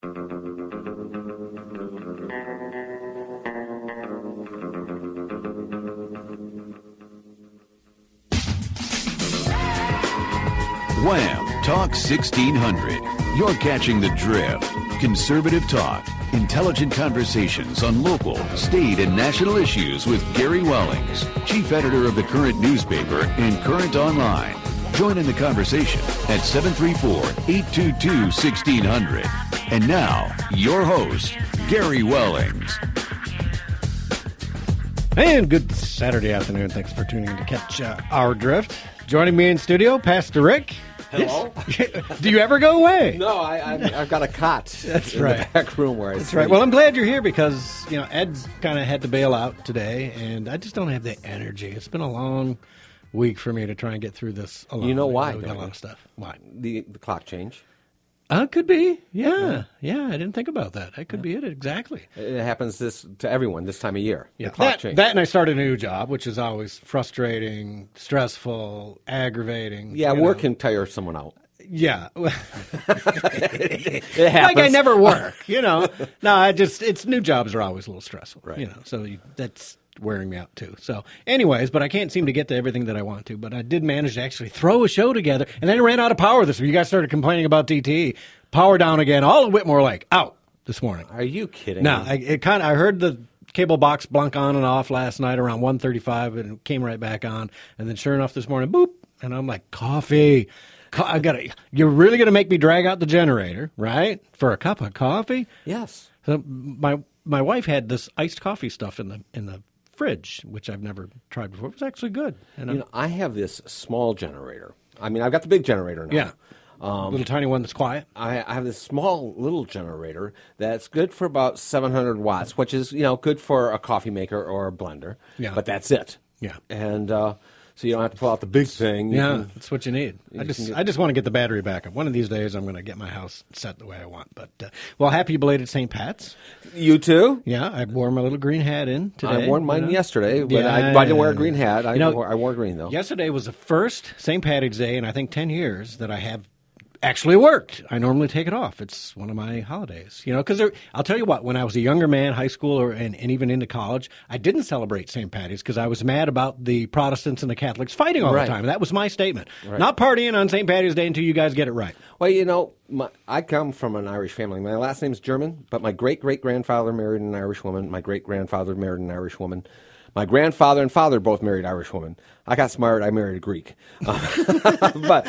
Wham! Talk 1600. You're catching the drift. Conservative talk. Intelligent conversations on local, state, and national issues with Gary Wellings, chief editor of the Current newspaper and Current Online. Join in the conversation at 734-822-1600. And now, your host, Gary Wellings. And good Saturday afternoon. Thanks for tuning in to catch our drift. Joining me in studio, Pastor Rick. Hello? Do you ever go away? No, I've got a cot That's in right. the back room where I That's sleep. right. Well, I'm glad you're here because, Ed kind of had to bail out today, and I just don't have the energy. It's been a long week for me to try and get through this alone. You know why, We've got don't a lot you? of stuff. Why? The clock change. Could be. Yeah. I didn't think about that. That could be it. Exactly. It happens to everyone this time of year. Yeah. The clock change. That and I started a new job, which is always frustrating, stressful, aggravating. Yeah, you work know. can tire someone out. Yeah. It happens. Like I never work, No, it's new jobs are always a little stressful, Right. So that's wearing me out too. So anyways, but I can't seem to get to everything that I want to, but I did manage to actually throw a show together, and then it ran out of power this week. You guys started complaining about DTE. Power down again. All of Whitmore Lake out this morning. Are you kidding? No, me? I heard the cable box blunk on and off last night around 1:35, and it came right back on. And then sure enough this morning, boop, and I'm like, coffee. You're really going to make me drag out the generator, right? For a cup of coffee? Yes. So my wife had this iced coffee stuff in the fridge, which I've never tried before. It was actually good. And I have this small generator. I mean, I've got the big generator now. yeah. Little tiny one that's quiet. I have this small little generator that's good for about 700 watts, which is, good for a coffee maker or a blender. Yeah. But that's it. Yeah. And so you don't have to pull out the big thing. Yeah, that's what you need. I just want to get the battery back up. One of these days, I'm going to get my house set the way I want. But happy belated St. Pat's. You too? Yeah, I wore my little green hat in today. I wore mine yesterday, but Yeah. I didn't wear a green hat. I wore green, though. Yesterday was the first St. Patrick's Day in, I think, 10 years that I have actually worked. I normally take it off. It's one of my holidays, because I'll tell you what, when I was a younger man, high school and even into college, I didn't celebrate St. Patty's because I was mad about the Protestants and the Catholics fighting all Right. the time. That was my statement. Right. Not partying on St. Patty's Day until you guys get it right. Well, I come from an Irish family. My last name's German, but my great-great-grandfather married an Irish woman. My great-grandfather married an Irish woman. My grandfather and father both married Irish women. I got smart. I married a Greek. But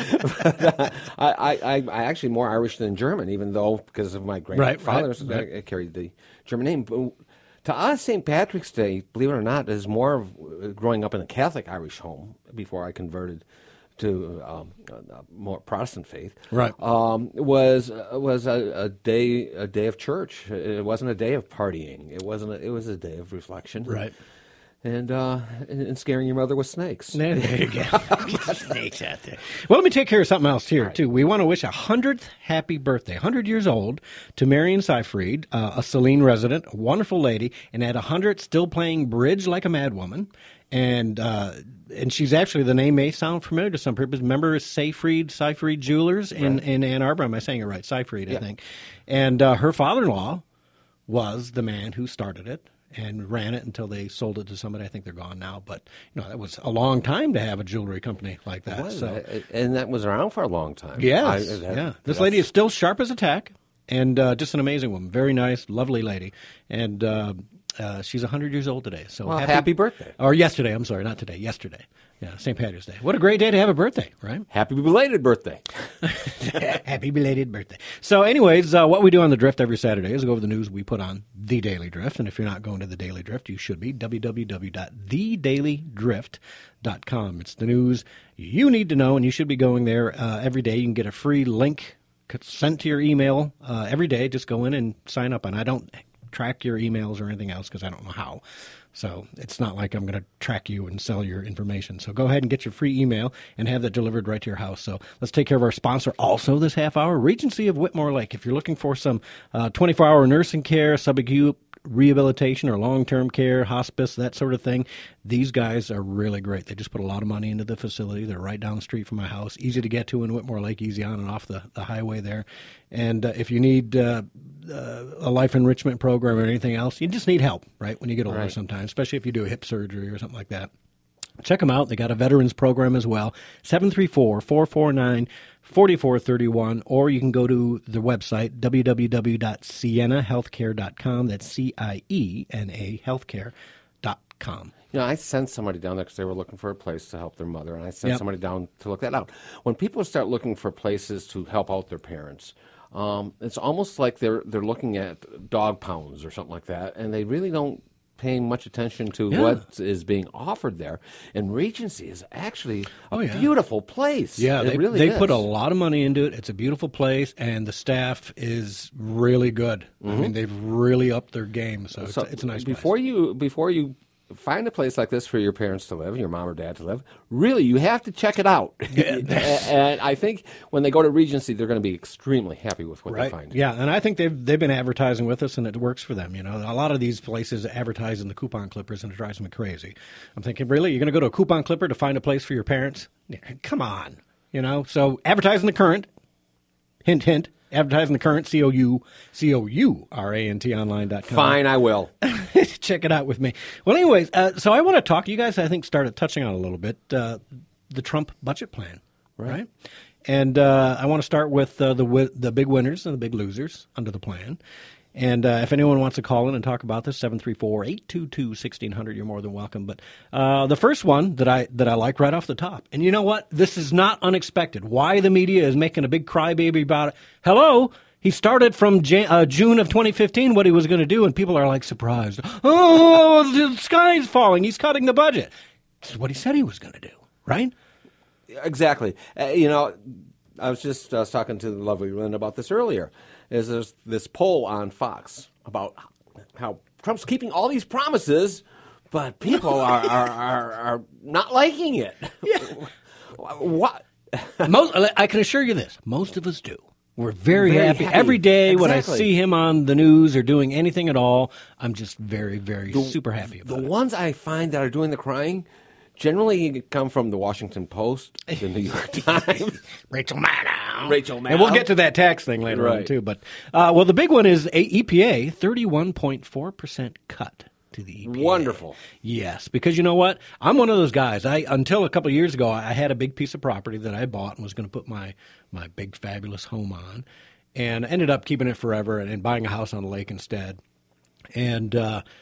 I actually more Irish than German, even though because of my grandfather, right. I carried the German name. But to us, St. Patrick's Day, believe it or not, is more of growing up in a Catholic Irish home before I converted to a more Protestant faith. Right. Was a day of church. It wasn't a day of partying. It was a day of reflection. Right. And scaring your mother with snakes. There you go. Snakes out there. Well, let me take care of something else here, too. We want to wish a 100th happy birthday, 100 years old, to Marion Seyfried, a Saline resident, a wonderful lady, and at 100, still playing bridge like a madwoman. And she's actually, the name may sound familiar to some people. Remember Seyfried Jewelers in Ann Arbor? Am I saying it right? Seyfried, I think. And her father-in-law was the man who started it and ran it until they sold it to somebody. I think they're gone now. But, that was a long time to have a jewelry company like that. And that was around for a long time. Yes. This lady is still sharp as a tack and just an amazing woman. Very nice, lovely lady. And she's 100 years old today. So happy birthday. Or yesterday. I'm sorry, not today. Yesterday. Yeah, St. Patrick's Day. What a great day to have a birthday, right? Happy belated birthday. Happy belated birthday. So anyways, what we do on The Drift every Saturday is go over the news we put on The Daily Drift. And if you're not going to The Daily Drift, you should be. www.thedailydrift.com. It's the news you need to know, and you should be going there every day. You can get a free link sent to your email every day. Just go in and sign up. And I don't track your emails or anything else because I don't know how. So it's not like I'm going to track you and sell your information. So go ahead and get your free email and have that delivered right to your house. So let's take care of our sponsor also this half hour, Regency of Whitmore Lake. If you're looking for some 24-hour nursing care, subacute rehabilitation or long-term care, hospice, that sort of thing. These guys are really great. They just put a lot of money into the facility. They're right down the street from my house, easy to get to in Whitmore Lake, easy on and off the highway there. And if you need a life enrichment program or anything else, you just need help, right, when you get older sometimes, especially if you do a hip surgery or something like that. Check them out. They got a veterans program as well, 734-449-4431, or you can go to the website, www.sienahealthcare.com. That's C-I-E-N-A healthcare.com. You know, I sent somebody down there because they were looking for a place to help their mother, and I sent somebody down to look that out. When people start looking for places to help out their parents, it's almost like they're looking at dog pounds or something like that, and they really don't paying much attention to what is being offered there. And Regency is actually a beautiful place. Yeah, they put a lot of money into it. It's a beautiful place, and the staff is really good. I mean, they've really upped their game, so it's a nice place. Before you find a place like this for your parents to live, your mom or dad to live, really, you have to check it out. And I think when they go to Regency, they're going to be extremely happy with what they find. Yeah, and I think they've been advertising with us, and it works for them. You know, a lot of these places advertise in the coupon clippers, and it drives me crazy. I'm thinking, really, you're going to go to a coupon clipper to find a place for your parents? Yeah, come on, you know. So advertise in the Current. Hint, hint. Advertise in the Current, COURANT online.com. Fine, I will. Check it out with me. Well, anyways, so I want to talk. You guys, I think, started touching on a little bit the Trump budget plan, right? And I want to start with the big winners and the big losers under the plan. And if anyone wants to call in and talk about this, 734-822-1600, you're more than welcome. But the first one that I like right off the top, and you know what? This is not unexpected. Why the media is making a big crybaby about it. Hello? He started from June of 2015 what he was going to do, and people are like surprised. Oh, the sky's falling. He's cutting the budget. This is what he said he was going to do, right? Exactly. You know, I was talking to the lovely Lynn about this earlier. There's this poll on Fox about how Trump's keeping all these promises, but people are not liking it. Yeah. What? I can assure you this. Most of us do. We're very happy. Every day when I see him on the news or doing anything at all, I'm just very, very super happy about it. The ones I find that are doing the crying generally come from the Washington Post, the New York Times. Rachel Maddow. And we'll get to that tax thing later on, too. But well, the big one is EPA, 31.4% cut to the EPA. Wonderful. Yes, because you know what? I'm one of those guys. Until a couple of years ago, I had a big piece of property that I bought and was going to put my big, fabulous home on. And I ended up keeping it forever and buying a house on the lake instead. And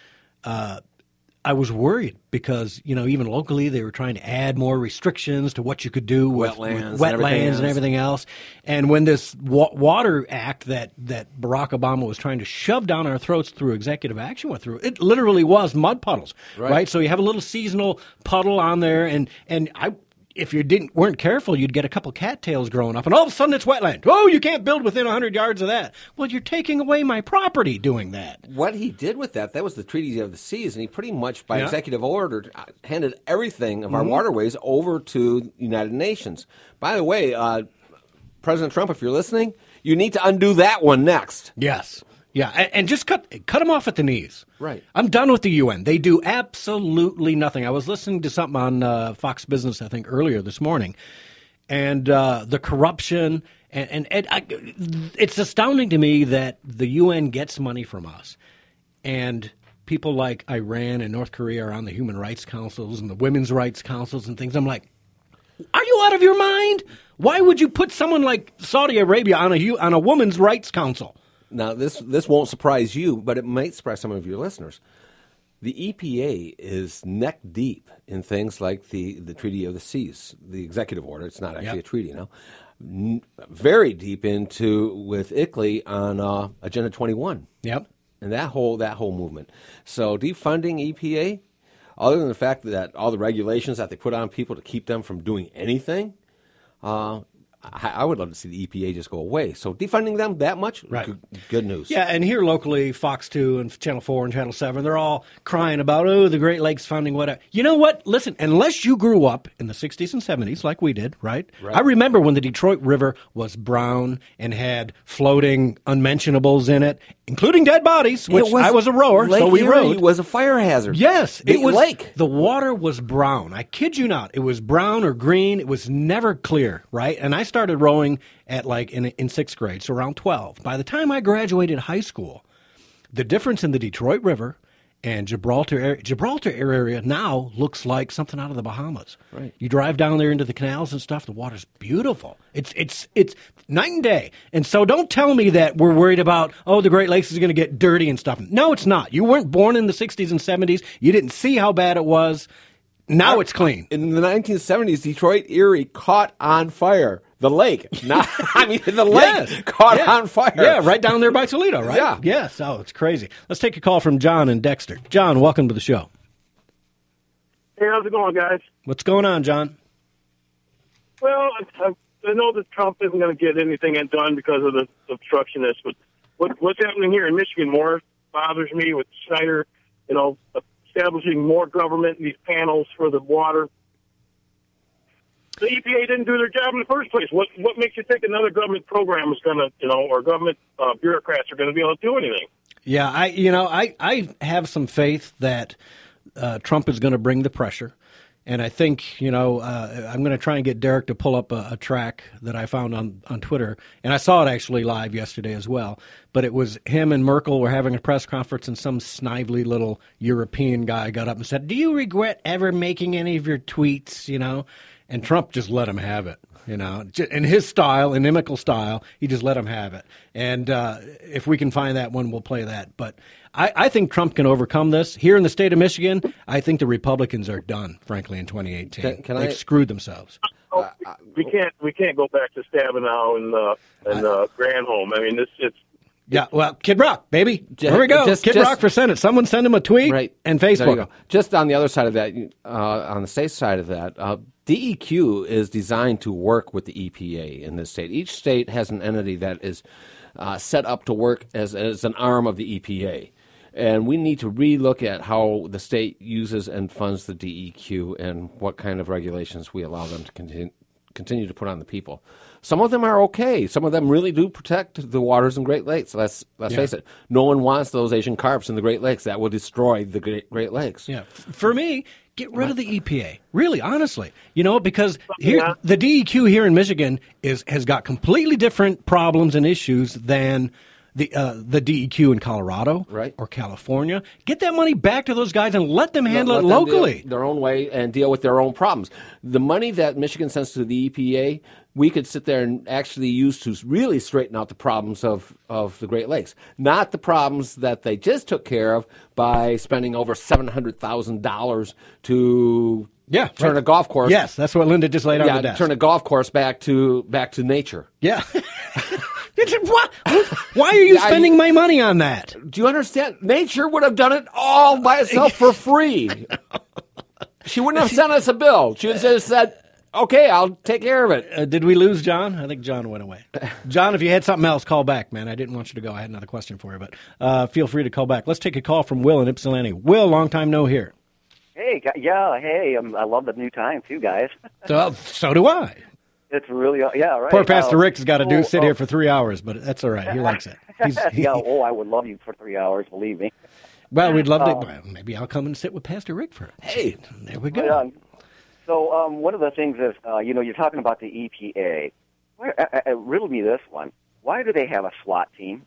I was worried because, you know, even locally they were trying to add more restrictions to what you could do with wetlands and everything else. And when this Water Act that Barack Obama was trying to shove down our throats through executive action went through, it literally was mud puddles, right? So you have a little seasonal puddle on there, and if you weren't careful, you'd get a couple cattails growing up, and all of a sudden it's wetland. Oh, you can't build within 100 yards of that. Well, you're taking away my property doing that. What he did with that was the Treaty of the Seas, and he pretty much, by executive order, handed everything of our waterways over to the United Nations. By the way, President Trump, if you're listening, you need to undo that one next. Yes. Yeah, and just cut them off at the knees. Right. I'm done with the UN. They do absolutely nothing. I was listening to something on Fox Business, I think, earlier this morning, and the corruption, and it's astounding to me that the UN gets money from us, and people like Iran and North Korea are on the human rights councils and the women's rights councils and things. I'm like, are you out of your mind? Why would you put someone like Saudi Arabia on a women's rights council? Now, this won't surprise you, but it might surprise some of your listeners. The EPA is neck deep in things like the Treaty of the Seas, the executive order. It's not actually a treaty now. Very deep into with ICLEI on Agenda 21. Yep. And that whole movement. So defunding EPA, other than the fact that all the regulations that they put on people to keep them from doing anything, I would love to see the EPA just go away. So defunding them that much, good news. Yeah, and here locally, Fox 2 and Channel 4 and Channel 7, they're all crying about, the Great Lakes funding, whatever. You know what? Listen, unless you grew up in the 60s and 70s like we did, right? I remember when the Detroit River was brown and had floating unmentionables in it. including dead bodies, which I was a rower, Lake so we Erie rowed. was a fire hazard. Yes, Big it was. lake. The water was brown. I kid you not. It was brown or green. It was never clear, right? And I started rowing at in sixth grade, so around 12. By the time I graduated high school, the difference in the Detroit River and Gibraltar area now looks like something out of the Bahamas. Right. You drive down there into the canals and stuff. The water's beautiful. It's night and day. And so don't tell me that we're worried about, the Great Lakes is going to get dirty and stuff. No, it's not. You weren't born in the 60s and 70s. You didn't see how bad it was. Now it's clean. In the 1970s, Detroit Erie caught on fire. The lake. The lake caught on fire. Yeah, right down there by Toledo, right? Yeah. Yes. Oh, it's crazy. Let's take a call from John in Dexter. John, welcome to the show. Hey, how's it going, guys? What's going on, John? Well, I know that Trump isn't going to get anything done because of the obstructionists, but what's happening here in Michigan more bothers me with Snyder, establishing more government in these panels for the water. The EPA didn't do their job in the first place. What makes you think another government program is going to, or government bureaucrats are going to be able to do anything? Yeah, I have some faith that Trump is going to bring the pressure. And I think, I'm going to try and get Derek to pull up a track that I found on Twitter. And I saw it actually live yesterday as well. But it was him and Merkel were having a press conference, and some snively little European guy got up and said, "Do you regret ever making any of your tweets?" And Trump just let him have it, in his style, inimical style. He just let him have it. And if we can find that one, we'll play that. But I think Trump can overcome this. Here in the state of Michigan, I think the Republicans are done, frankly, in 2018. They've screwed themselves. We can't go back to Stabenow and Granholm. I mean, it's. Yeah, well, Kid Rock, baby. Here we go. Kid Rock for Senate. Someone send him a tweet and Facebook. There you go. Just on the other side of that, on the state side of that, DEQ is designed to work with the EPA in this state. Each state has an entity that is set up to work as an arm of the EPA. And we need to relook at how the state uses and funds the DEQ and what kind of regulations we allow them to continue to put on the people. Some of them are okay. Some of them really do protect the waters in Great Lakes. Let's face it. No one wants those Asian carps in the Great Lakes. That will destroy the Great Lakes. Yeah. For me, get rid of the EPA. Really, honestly. Because here, the DEQ here in Michigan has got completely different problems and issues than the DEQ in Colorado or California. Get that money back to those guys and let them handle it locally. Their own way and deal with their own problems. The money that Michigan sends to the EPA, we could sit there and actually use to really straighten out the problems of the Great Lakes, not the problems that they just took care of by spending over $700,000 to turn a golf course. Yes, that's what Linda just laid on the desk. Turn a golf course back to nature. Yeah. Why are you spending my money on that? Do you understand? Nature would have done it all by itself for free. She wouldn't have sent us a bill. She would have just said, okay, I'll take care of it. Did we lose John? I think John went away. John, if you had something else, call back, man. I didn't want you to go. I had another question for you, but feel free to call back. Let's take a call from Will in Ypsilanti. Will, long time no hear. Hey, I love the new time, too, guys. So do I. It's really, right. Poor Pastor Rick's got to sit here for 3 hours, but that's all right. He likes it. I would love you for 3 hours, believe me. Well, we'd love to. Well, maybe I'll come and sit with Pastor Rick for it. Hey, there we go. So one of the things is, you're talking about the EPA. Riddle me this one. Why do they have a SWAT team?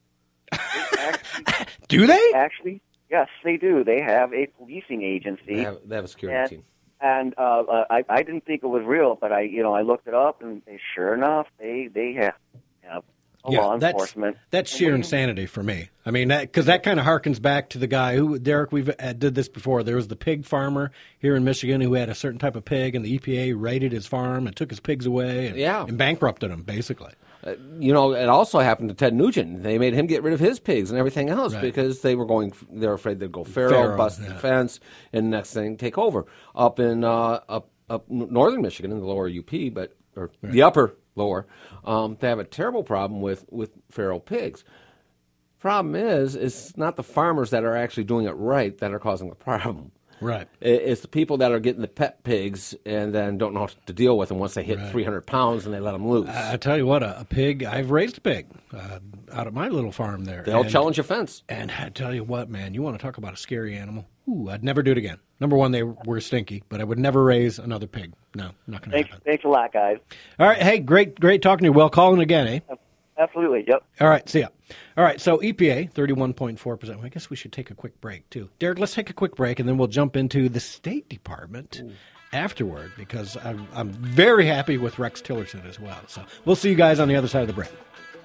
Do they? Actually, yes, they do. They have a policing agency. They have a security team. And I didn't think it was real, but I looked it up, and sure enough, they have law enforcement. That's sheer insanity for me. I mean, because that kind of harkens back to the guy who, Derek, we've did this before. There was the pig farmer here in Michigan who had a certain type of pig, and the EPA raided his farm and took his pigs away and bankrupted him, basically. It also happened to Ted Nugent. They made him get rid of his pigs and everything else because they were afraid they'd go feral, bust the fence, and next thing take over. Up in up northern Michigan in the lower UP, the upper lower, they have a terrible problem with feral pigs. Problem is, it's not the farmers that are actually doing it right that are causing the problem. Right. It's the people that are getting the pet pigs and then don't know how to deal with them once they hit 300 pounds and they let them loose. I tell you what, a pig, I've raised a pig out at my little farm there. They'll challenge your fence. And I tell you what, man, you want to talk about a scary animal? Ooh, I'd never do it again. Number one, they were stinky, but I would never raise another pig. No, not going to happen. Thanks a lot, guys. All right, hey, great talking to you. Well, calling again, eh? Absolutely, yep. All right, see ya. All right, so EPA, 31.4%. Well, I guess we should take a quick break, too. Derek, let's take a quick break, and then we'll jump into the State Department afterward, because I'm very happy with Rex Tillerson as well. So we'll see you guys on the other side of the break.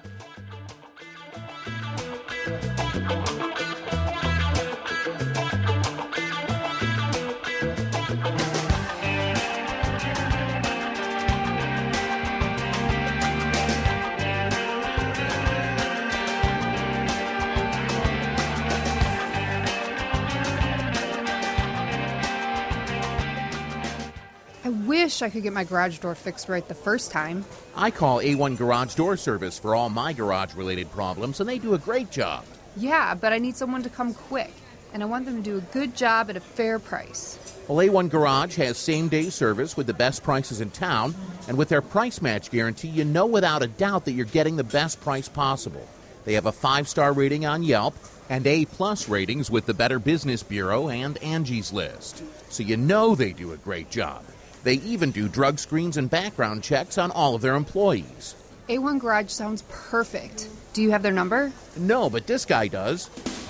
I could get my garage door fixed right the first time. I call A1 Garage Door Service for all my garage-related problems, and they do a great job. Yeah, but I need someone to come quick, and I want them to do a good job at a fair price. Well, A1 Garage has same-day service with the best prices in town, and with their price match guarantee, you know without a doubt that you're getting the best price possible. They have a 5-star rating on Yelp and A-plus ratings with the Better Business Bureau and Angie's List. So you know they do a great job. They even do drug screens and background checks on all of their employees. A1 Garage sounds perfect. Do you have their number? No, but this guy does.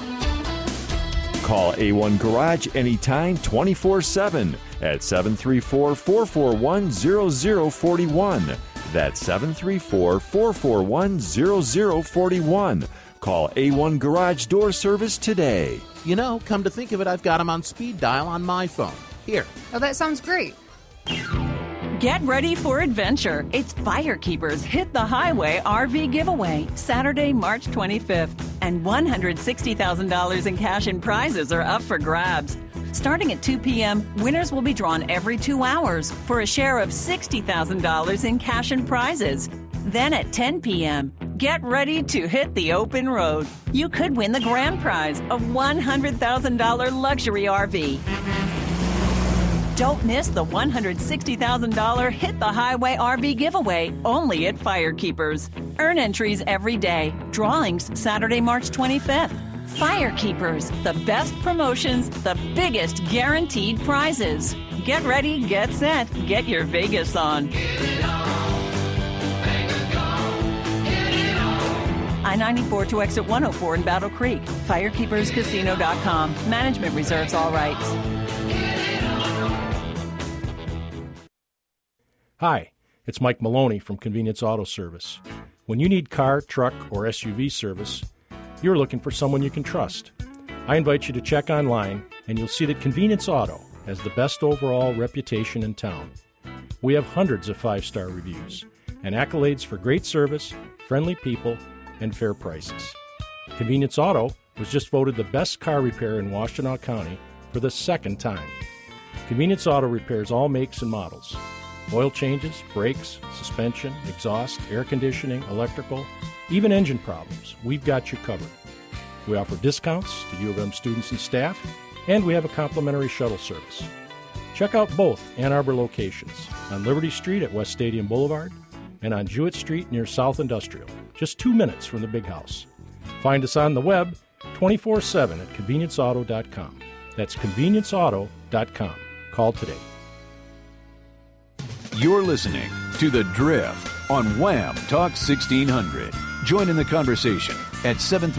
Call A1 Garage anytime, 24/7 at 734-441-0041. That's 734-441-0041. Call A1 Garage Door Service today. You know, come to think of it, I've got him on speed dial on my phone. Here. Oh, that sounds great. Get ready for adventure. It's Firekeepers Hit the Highway RV Giveaway, Saturday, March 25th. And $160,000 in cash and prizes are up for grabs. Starting at 2 p.m., winners will be drawn every 2 hours for a share of $60,000 in cash and prizes. Then at 10 p.m., get ready to hit the open road. You could win the grand prize, a $100,000 luxury RV. Don't miss the $160,000 Hit the Highway RV giveaway, only at Firekeepers. Earn entries every day. Drawings Saturday, March 25th. Firekeepers, the best promotions, the biggest guaranteed prizes. Get ready, get set, get your Vegas on. I-94 to exit 104 in Battle Creek. FirekeepersCasino.com. Management reserves all rights. Hi, it's Mike Maloney from Convenience Auto Service. When you need car, truck, or SUV service, you're looking for someone you can trust. I invite you to check online, and you'll see that Convenience Auto has the best overall reputation in town. We have hundreds of 5-star reviews and accolades for great service, friendly people, and fair prices. Convenience Auto was just voted the best car repair in Washtenaw County for the second time. Convenience Auto repairs all makes and models. Oil changes, brakes, suspension, exhaust, air conditioning, electrical, even engine problems. We've got you covered. We offer discounts to U of M students and staff, and we have a complimentary shuttle service. Check out both Ann Arbor locations, on Liberty Street at West Stadium Boulevard and on Jewett Street near South Industrial, just 2 minutes from the Big House. Find us on the web 24/7 at convenienceauto.com. That's convenienceauto.com. Call today. You're listening to The Drift on Wham Talk 1600. Join in the conversation at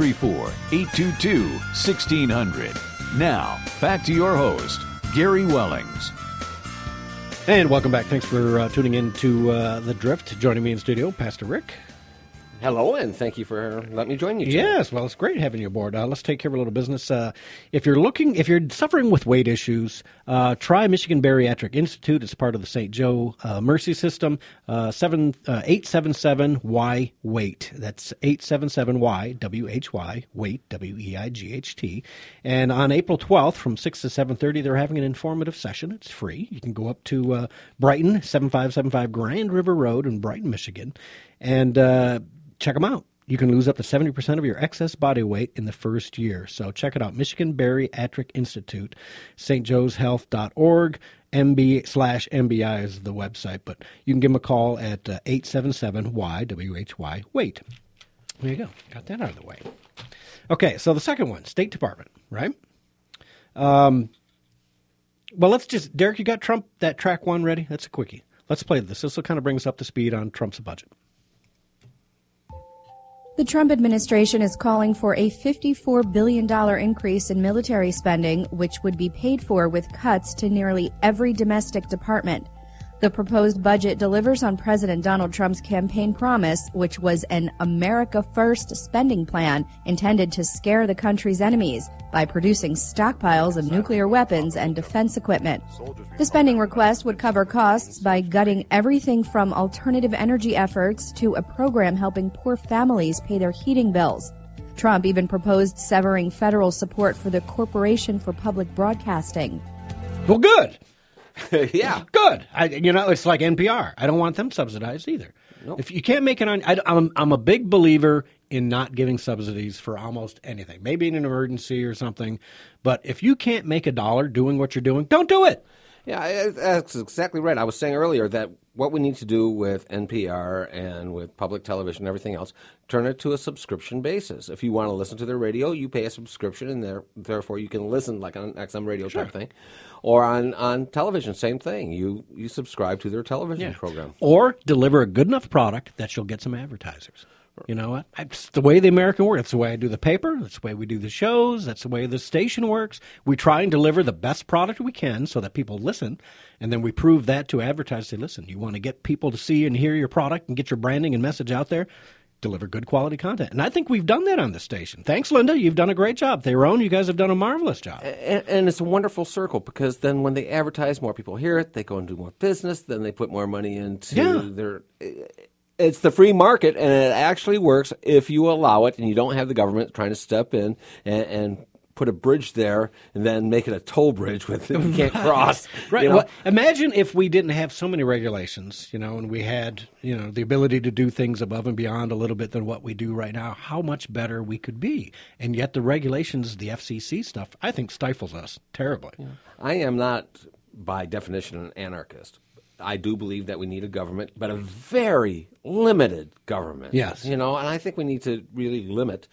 734-822-1600. Now, back to your host, Gary Wellings. And welcome back. Thanks for tuning in to The Drift. Joining me in studio, Pastor Rick. Hello, and thank you for letting me join you today. Yes, well, it's great having you aboard. Let's take care of a little business. If you're suffering with weight issues, try Michigan Bariatric Institute. It's part of the St. Joe Mercy System. 877-Y-WAIT. That's 877-Y-WHY, WAIT, W-E-I-G-H-T. And on April 12th from 6 to 7:30, they're having an informative session. It's free. You can go up to Brighton, 7575 Grand River Road in Brighton, Michigan, and check them out. You can lose up to 70% of your excess body weight in the first year. So check it out. Michigan Bariatric Institute, stjoeshealth.org. MB/MBI is the website, but you can give them a call at 877-WHY, wait. There you go. Got that out of the way. Okay, so the second one, State Department, right? Well, let's just, Derek, you got Trump, that track one ready? That's a quickie. Let's play this. This will kind of bring us up to speed on Trump's budget. The Trump administration is calling for a $54 billion increase in military spending, which would be paid for with cuts to nearly every domestic department. The proposed budget delivers on President Donald Trump's campaign promise, which was an America First spending plan intended to scare the country's enemies by producing stockpiles of nuclear weapons and defense equipment. The spending request would cover costs by gutting everything from alternative energy efforts to a program helping poor families pay their heating bills. Trump even proposed severing federal support for the Corporation for Public Broadcasting. Well, good. Yeah. Good. It's like NPR. I don't want them subsidized either. Nope. If you can't make it on, I'm a big believer in not giving subsidies for almost anything. Maybe in an emergency or something. But if you can't make a dollar doing what you're doing, don't do it. Yeah, that's exactly right. I was saying earlier that what we need to do with NPR and with public television and everything else, turn it to a subscription basis. If you want to listen to their radio, you pay a subscription, and therefore you can listen like on XM radio type thing. Or on television, same thing. You subscribe to their television program. Or deliver a good enough product that you'll get some advertisers. You know what? It's the way the American works. That's the way I do the paper. That's the way we do the shows. That's the way the station works. We try and deliver the best product we can so that people listen, and then we prove that to advertisers. Say, listen, you want to get people to see and hear your product and get your branding and message out there? Deliver good quality content. And I think we've done that on this station. Thanks, Linda. You've done a great job. Theron, you guys have done a marvelous job. And it's a wonderful circle because then when they advertise, more people hear it, they go and do more business, then they put more money into their... It's the free market, and it actually works if you allow it and you don't have the government trying to step in and put a bridge there and then make it a toll bridge with it you can't cross. Right. Well, imagine if we didn't have so many regulations, and we had, the ability to do things above and beyond a little bit than what we do right now, how much better we could be. And yet the regulations, the FCC stuff, I think stifles us terribly. Yeah. I am not, by definition, an anarchist. I do believe that we need a government, but a very limited government. Yes. And I think we need to really limit.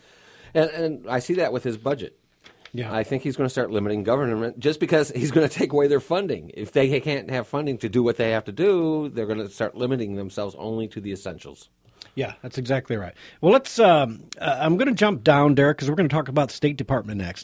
And I see that with his budget. Yeah. I think he's going to start limiting government just because he's going to take away their funding. If they can't have funding to do what they have to do, they're going to start limiting themselves only to the essentials. Yeah, that's exactly right. Well, let's. I'm going to jump down, Derek, because we're going to talk about State Department next.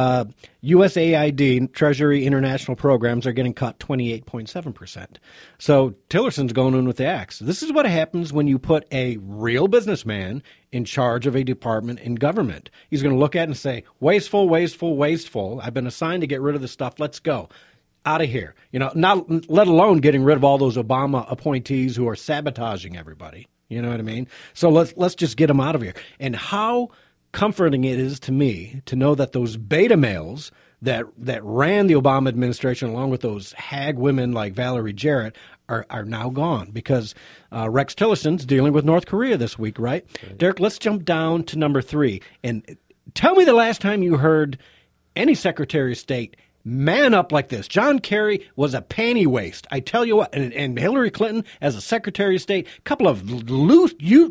USAID, Treasury International Programs, are getting cut 28.7%. So Tillerson's going in with the axe. This is what happens when you put a real businessman in charge of a department in government. He's going to look at it and say, wasteful, wasteful, wasteful. I've been assigned to get rid of this stuff. Let's go. Out of here. Not let alone getting rid of all those Obama appointees who are sabotaging everybody. You know what I mean? So let's just get them out of here. And how comforting it is to me to know that those beta males that ran the Obama administration along with those hag women like Valerie Jarrett are now gone because Rex Tillerson's dealing with North Korea this week, right? Derek, let's jump down to number 3. And tell me the last time you heard any Secretary of State man up like this. John Kerry was a panty waste. I tell you what, and Hillary Clinton as a Secretary of State, a couple of I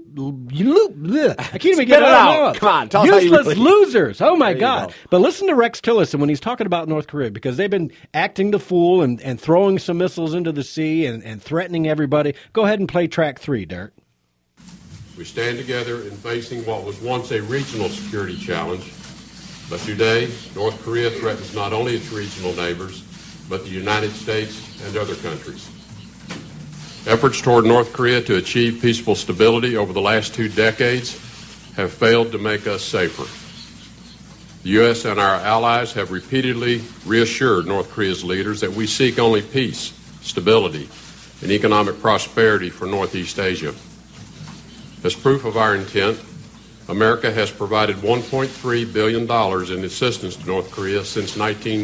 can't even get it out. Come on, tell us useless how you really losers. Oh my God! But listen to Rex Tillerson when he's talking about North Korea because they've been acting the fool and throwing some missiles into the sea and threatening everybody. Go ahead and play track 3, Derek. We stand together in facing what was once a regional security challenge. But today, North Korea threatens not only its regional neighbors, but the United States and other countries. Efforts toward North Korea to achieve peaceful stability over the last 2 decades have failed to make us safer. The U.S. and our allies have repeatedly reassured North Korea's leaders that we seek only peace, stability, and economic prosperity for Northeast Asia. As proof of our intent, America has provided $1.3 billion in assistance to North Korea since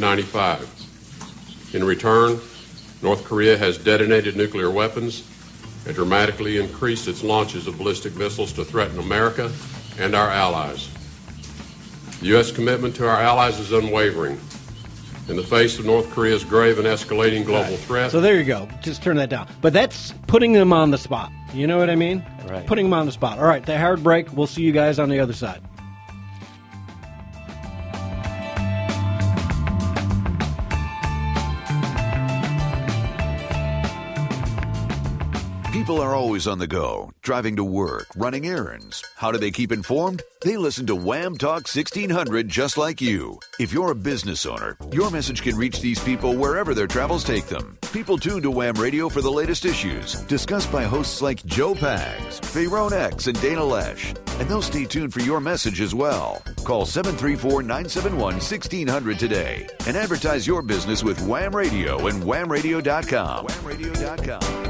1995. In return, North Korea has detonated nuclear weapons and dramatically increased its launches of ballistic missiles to threaten America and our allies. The U.S. commitment to our allies is unwavering. In the face of North Korea's grave and escalating global threat. So there you go. Just turn that down. But that's putting them on the spot. You know what I mean? Right. Putting them on the spot. All right, the hard break. We'll see you guys on the other side. People are always on the go, driving to work, running errands. How do they keep informed? They listen to Wham Talk 1600 just like you. If you're a business owner, your message can reach these people wherever their travels take them. People tune to Wham Radio for the latest issues, discussed by hosts like Joe Pags, Fayron X, and Dana Lesh. And they'll stay tuned for your message as well. Call 734-971-1600 today and advertise your business with Wham Radio and whamradio.com. Whamradio.com.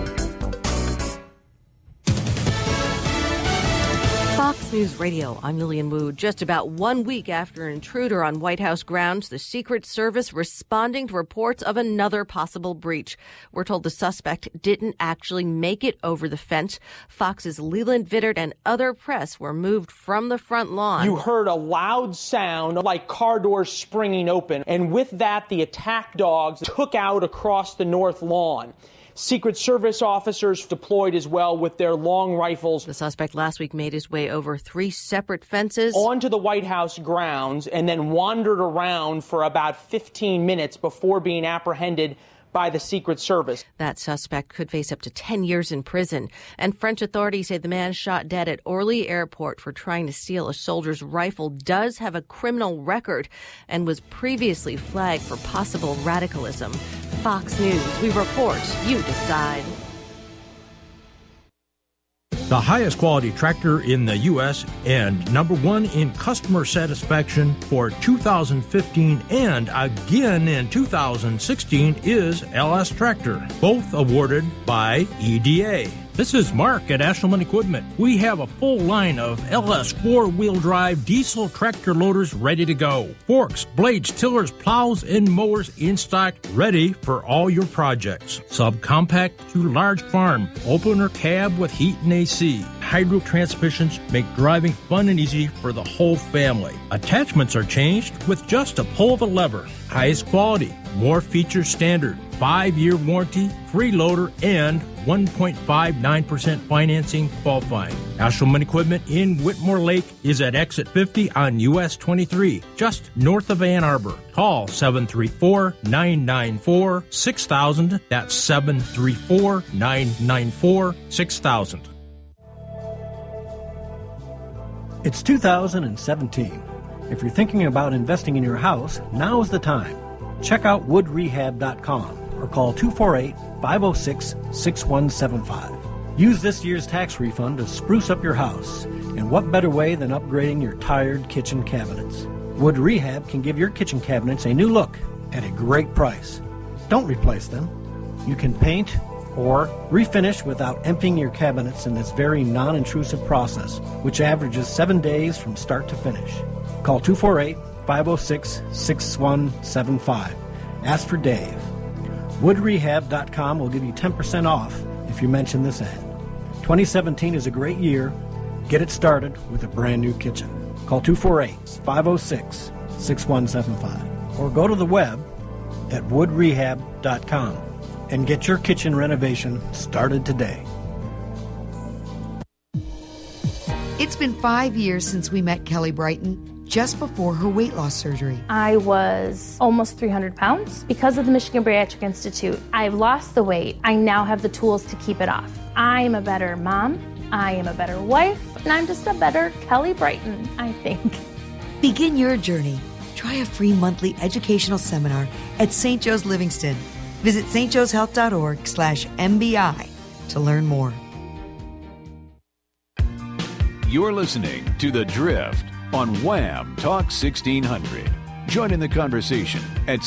Fox News Radio, I'm Lillian Wu. Just about 1 week after an intruder on White House grounds, the Secret Service responding to reports of another possible breach. We're told the suspect didn't actually make it over the fence. Fox's Leland Vittert and other press were moved from the front lawn. You heard a loud sound like car doors springing open, and with that, the attack dogs took out across the north lawn. Secret Service officers deployed as well with their long rifles. The suspect last week made his way over 3 separate fences onto the White House grounds and then wandered around for about 15 minutes before being apprehended by the Secret Service. That suspect could face up to 10 years in prison. And French authorities say the man shot dead at Orly Airport for trying to steal a soldier's rifle does have a criminal record and was previously flagged for possible radicalism. Fox News, we report, you decide. The highest quality tractor in the U.S. and #1 in customer satisfaction for 2015 and again in 2016 is LS Tractor, both awarded by EDA. This is Mark at Ashelman Equipment. We have a full line of LS 4-wheel drive diesel tractor loaders ready to go. Forks, blades, tillers, plows, and mowers in stock, ready for all your projects. Subcompact to large farm, opener cab with heat and AC. Hydro transmissions make driving fun and easy for the whole family. Attachments are changed with just a pull of a lever. Highest quality, more features standard, 5-year warranty, free loader, and 1.59% financing qualifying. Ashelman Equipment in Whitmore Lake is at exit 50 on US 23, just north of Ann Arbor. Call 734-994-6000. That's 734-994-6000. It's 2017. If you're thinking about investing in your house, now's the time. Check out woodrehab.com or call 248-506-6175. Use this year's tax refund to spruce up your house. And what better way than upgrading your tired kitchen cabinets? Wood Rehab can give your kitchen cabinets a new look at a great price. Don't replace them. You can paint or refinish without emptying your cabinets in this very non-intrusive process, which averages 7 days from start to finish. Call 248-506-6175. Ask for Dave. Woodrehab.com will give you 10% off if you mention this ad. 2017 is a great year. Get it started with a brand new kitchen. Call 248-506-6175 or go to the web at woodrehab.com and get your kitchen renovation started today. It's been 5 years since we met Kelly Brighton, just before her weight loss surgery. I was almost 300 pounds. Because of the Michigan Bariatric Institute, I've lost the weight. I now have the tools to keep it off. I'm a better mom, I am a better wife, and I'm just a better Kelly Brighton, I think. Begin your journey. Try a free monthly educational seminar at St. Joe's Livingston. Visit stjoe'shealth.org/MBI to learn more. You're listening to The Drift on Wham Talk 1600. Join in the conversation at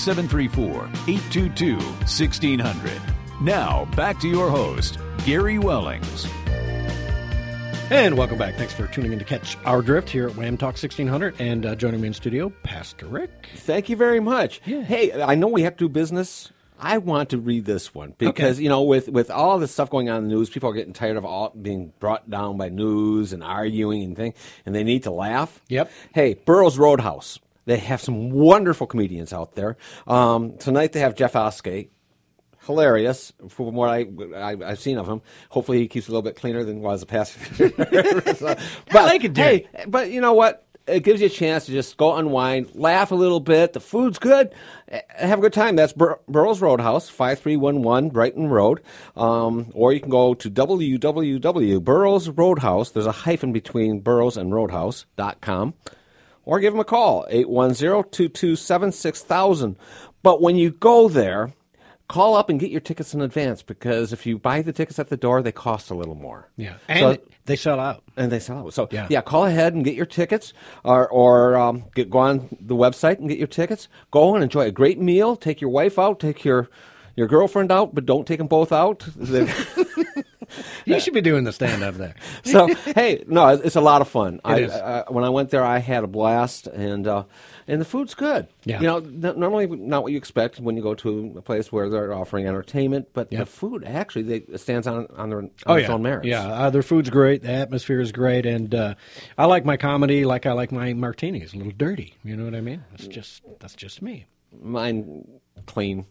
734-822-1600. Now, back to your host, Gary Wellings. And welcome back. Thanks for tuning in to catch our drift here at Wham Talk 1600. And joining me in studio, Pastor Rick. Thank you very much. Yeah. Hey, I know we have to do business I want to read this one because, with all this stuff going on in the news, people are getting tired of all being brought down by news and arguing and things, and they need to laugh. Yep. Hey, Burroughs Roadhouse. They have some wonderful comedians out there. Tonight they have Jeff Oskey. Hilarious from what I've seen of him. Hopefully he keeps a little bit cleaner than was the past. But I like it, hey, but you know what? It gives you a chance to just go unwind, laugh a little bit. The food's good. Have a good time. That's Burroughs Roadhouse, 5311 Brighton Road. Or you can go to www.Burroughs Roadhouse. There's a hyphen between Burroughs and Roadhouse.com. Or give them a call, 810-227-6000. But when you go there, call up and get your tickets in advance because if you buy the tickets at the door, they cost a little more. Yeah, and they sell out. And they sell out. So, yeah, call ahead and get your tickets or go on the website and get your tickets. Go and enjoy a great meal. Take your wife out. Take your girlfriend out, but don't take them both out. You should be doing the stand-up there. So, hey, no, it's a lot of fun. It is. When I went there, I had a blast, and the food's good. Yeah. Normally not what you expect when you go to a place where they're offering entertainment, but the food actually it stands on its own merits. Yeah, their food's great, the atmosphere is great, and I like my comedy like I like my martinis, a little dirty. You know what I mean? That's just me. Mine clean.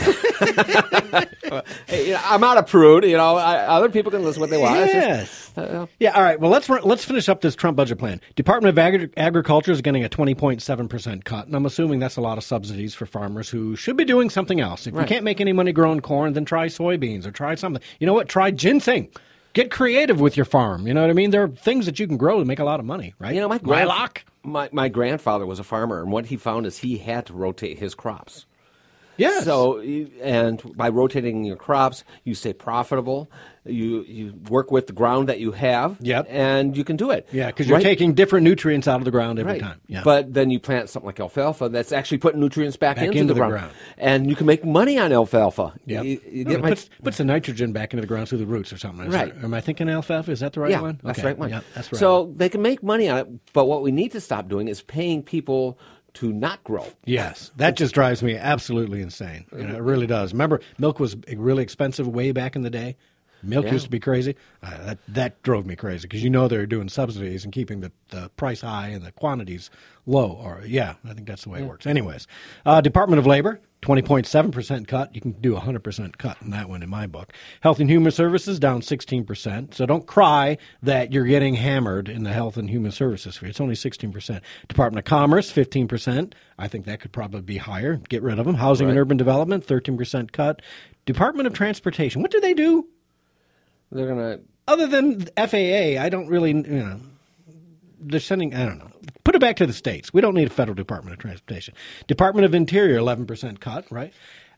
Hey, I'm not a prude. Other people can listen what they want. Yes. Yeah. All right. Well, let's finish up this Trump budget plan. Department of Agriculture is getting a 20.7% cut, and I'm assuming that's a lot of subsidies for farmers who should be doing something else. If you can't make any money growing corn, then try soybeans or try something. You know what? Try ginseng. Get creative with your farm. You know what I mean? There are things that you can grow to make a lot of money, right? My grandfather was a farmer, and what he found is he had to rotate his crops. Yes. So, and by rotating your crops, you stay profitable. You work with the ground that you have. Yep. And you can do it. Yeah, because you're taking different nutrients out of the ground every time. Yeah. But then you plant something like alfalfa that's actually putting nutrients back into the ground. And you can make money on alfalfa. Yeah. Puts the nitrogen back into the ground through the roots or something. Am I thinking alfalfa? Is that the right one? That's the right one. Yeah, that's right. So they can make money on it, but what we need to stop doing is paying people to not grow. Yes, that just drives me absolutely insane. It really does. Remember, milk was really expensive way back in the day. Milk used to be crazy. That drove me crazy because they're doing subsidies and keeping the price high and the quantities low. I think that's the way it works. Anyways, Department of Labor, 20.7% cut. You can do 100% cut in that one in my book. Health and Human Services down 16%. So don't cry that you're getting hammered in the Health and Human Services sphere. It's only 16%. Department of Commerce, 15%. I think that could probably be higher. Get rid of them. Housing and Urban Development, 13% cut. Department of Transportation, what do they do? They're going to... Other than FAA, I don't really, they're sending, I don't know. Put it back to the states. We don't need a federal Department of Transportation. Department of Interior, 11% cut, right?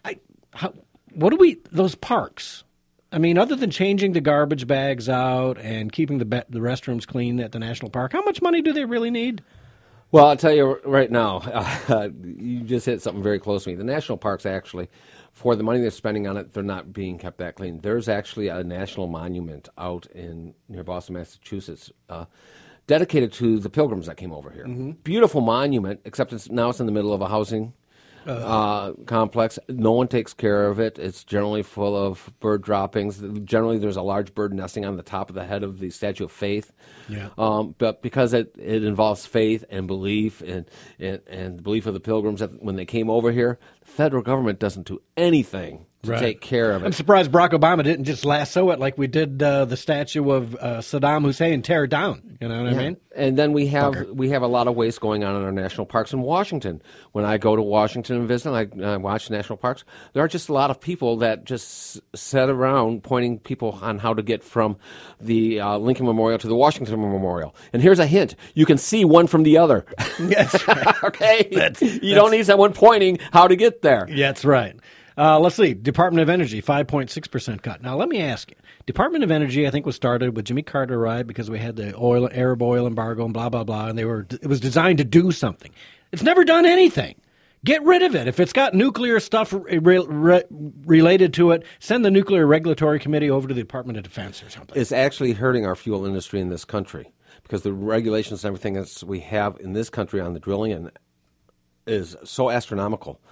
Those parks, I mean, other than changing the garbage bags out and keeping the restrooms clean at the national park, how much money do they really need? Well, I'll tell you right now, you just hit something very close to me. The national parks actually, for the money they're spending on it, they're not being kept that clean. There's actually a national monument out near Boston, Massachusetts, dedicated to the Pilgrims that came over here. Mm-hmm. Beautiful monument, except now it's in the middle of a housing complex. No one takes care of it. It's generally full of bird droppings. Generally, there's a large bird nesting on the top of the head of the Statue of Faith. Yeah. But because it involves faith and belief and the belief of the Pilgrims that when they came over here, the federal government doesn't do anything to take care of it. I'm surprised Barack Obama didn't just lasso it like we did the statue of Saddam Hussein, tear it down. You know what I mean? And then we have a lot of waste going on in our national parks in Washington. When I go to Washington and visit, I watch national parks. There are just a lot of people that just sit around pointing people on how to get from the Lincoln Memorial to the Washington Memorial. And here's a hint: you can see one from the other. That's right. Okay, you don't need someone pointing how to get there. That's right. Let's see. Department of Energy, 5.6% cut. Now, let me ask you. Department of Energy, I think, was started with Jimmy Carter, right? Because we had the Arab oil embargo and blah, blah, blah. And it was designed to do something. It's never done anything. Get rid of it. If it's got nuclear stuff related to it, send the Nuclear Regulatory Committee over to the Department of Defense or something. It's actually hurting our fuel industry in this country because the regulations and everything that we have in this country on the drilling is so astronomical.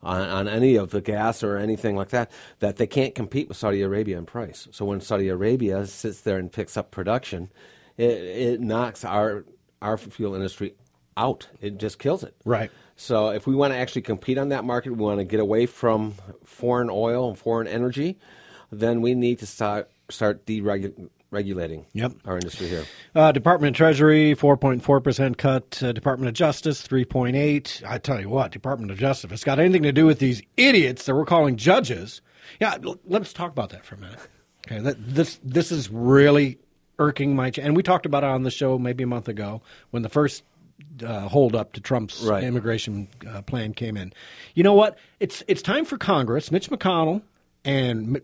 on any of the gas or anything like that, that they can't compete with Saudi Arabia in price. So when Saudi Arabia sits there and picks up production, it knocks our fuel industry out. It just kills it. Right. So if we want to actually compete on that market, we want to get away from foreign oil and foreign energy, then we need to start deregulating our industry here. Department of Treasury, 4.4% cut. Department of Justice, 3.8%. I tell you what, Department of Justice, if it's got anything to do with these idiots that we're calling judges, let's talk about that for a minute. Okay, this is really irking my and we talked about it on the show maybe a month ago when the first hold up to Trump's immigration plan came in. You know what? It's time for Congress, Mitch McConnell and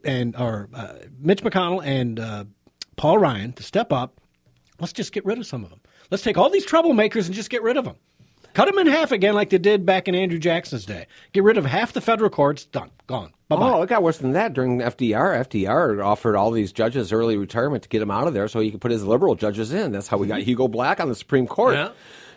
Paul Ryan to step up. Let's just get rid of some of them. Let's take all these troublemakers and just get rid of them. Cut them in half again like they did back in Andrew Jackson's day. Get rid of half the federal courts. Done. Gone. Bye-bye. Oh, it got worse than that during FDR. FDR offered all these judges early retirement to get them out of there so he could put his liberal judges in. That's how we got Hugo Black on the Supreme Court. Yeah.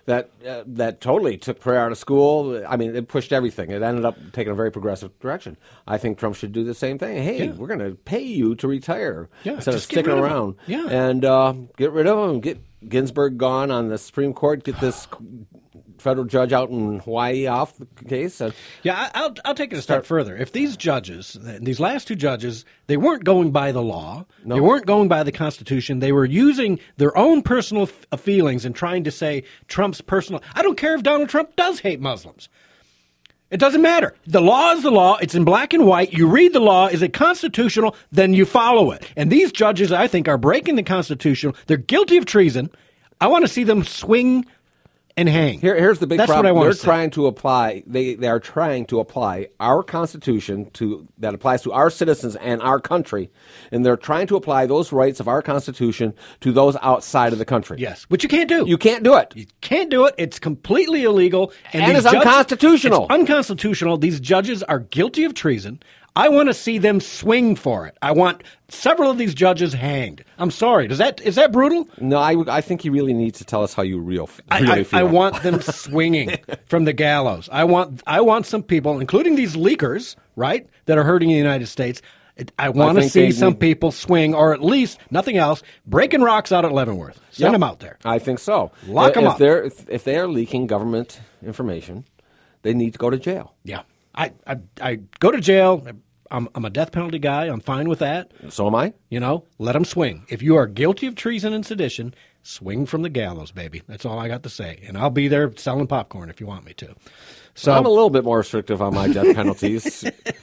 That totally took prayer out of school. I mean, it pushed everything. It ended up taking a very progressive direction. I think Trump should do the same thing. Hey, we're going to pay you to retire instead of sticking around. And get rid of him. Get Ginsburg gone on the Supreme Court. Get this federal judge out in Hawaii off the case. I'll take it a step further. If these judges, these last two judges, they weren't going by the law. They weren't going by the Constitution. They were using their own personal feelings and trying to say Trump's personal. I don't care if Donald Trump does hate Muslims. It doesn't matter. The law is the law. It's in black and white. You read the law. Is it constitutional? Then you follow it. And these judges, I think, are breaking the Constitution. They're guilty of treason. I want to see them swing and hang. Here's the big That's problem. What I They're trying to apply. They are trying to apply our Constitution that applies to our citizens and our country, and they're trying to apply those rights of our Constitution to those outside of the country. Yes, which you can't do. You can't do it. You can't do it. It's completely illegal, and it's unconstitutional. It's unconstitutional. These judges are guilty of treason. I want to see them swing for it. I want several of these judges hanged. I'm sorry. Is that brutal? No, I think you really need to tell us how you really feel. I want them swinging from the gallows. I want some people, including these leakers, right, that are hurting the United States. I want to see some people swing, or at least, nothing else, breaking rocks out at Leavenworth. Send them out there. I think so. Lock them up. If they are leaking government information, they need to go to jail. Yeah. I go to jail. I'm a death penalty guy. I'm fine with that. So am I. Let them swing. If you are guilty of treason and sedition, swing from the gallows, baby. That's all I got to say. And I'll be there selling popcorn if you want me to. So I'm a little bit more restrictive on my death penalties.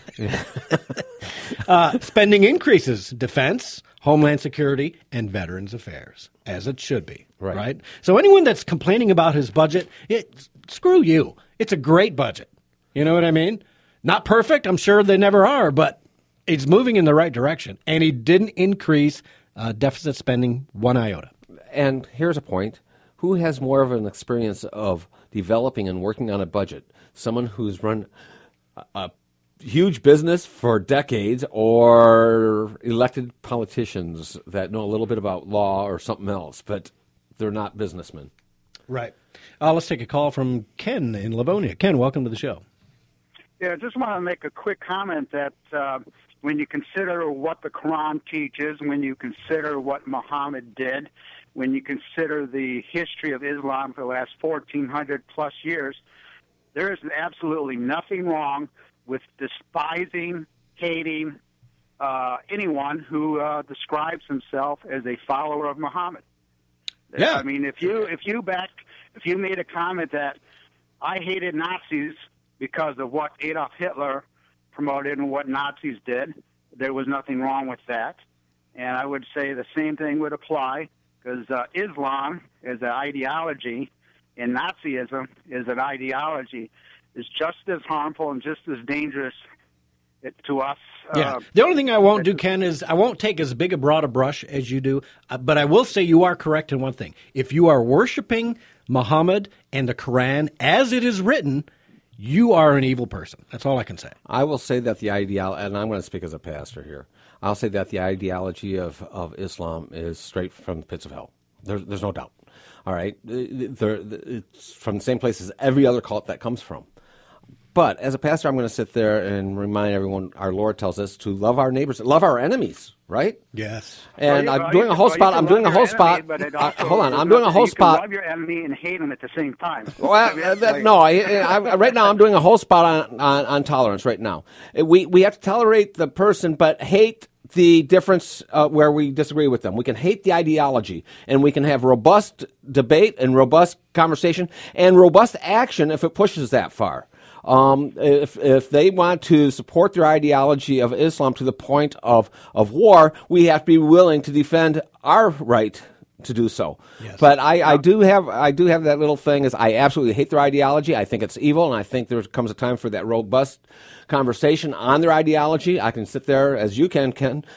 Spending increases, defense, Homeland Security, and Veterans Affairs, as it should be. Right? So anyone that's complaining about his budget, screw you. It's a great budget. You know what I mean? Not perfect. I'm sure they never are, but it's moving in the right direction. And he didn't increase deficit spending one iota. And here's a point. Who has more of an experience of developing and working on a budget? Someone who's run a huge business for decades, or elected politicians that know a little bit about law or something else, but they're not businessmen. Right. Let's take a call from Ken in Livonia. Ken, welcome to the show. Yeah, I just want to make a quick comment that when you consider what the Quran teaches, when you consider what Muhammad did, when you consider the history of Islam for the last 1,400 plus years, there is absolutely nothing wrong with despising, hating anyone who describes himself as a follower of Muhammad. Yeah. I mean, if you made a comment that I hated Nazis because of what Adolf Hitler promoted and what Nazis did, there was nothing wrong with that. And I would say the same thing would apply, because Islam as an ideology and Nazism as an ideology is just as harmful and just as dangerous to us. Yeah. The only thing I won't do, Ken, is I won't take as big a broad a brush as you do, but I will say you are correct in one thing. If you are worshiping Muhammad and the Quran as it is written, you are an evil person. That's all I can say. I will say that the ideology, and I'm going to speak as a pastor here, I'll say that the ideology of Islam is straight from the pits of hell. There's no doubt. All right? It's from the same place as every other cult that comes from. But as a pastor, I'm going to sit there and remind everyone our Lord tells us to love our neighbors, love our enemies, right? Yes. And I'm doing a whole spot. I'm doing a whole spot. Hold on. I'm doing a whole spot. You can love your enemy and hate him at the same time. Well, right now I'm doing a whole spot on tolerance right now. We have to tolerate the person, but hate the difference where we disagree with them. We can hate the ideology, and we can have robust debate and robust conversation and robust action if it pushes that far. If they want to support their ideology of Islam to the point of war, we have to be willing to defend our right to do so. Yes. But I do have that little thing is I absolutely hate their ideology. I think it's evil, and I think there comes a time for that robust conversation on their ideology. I can sit there, as you can,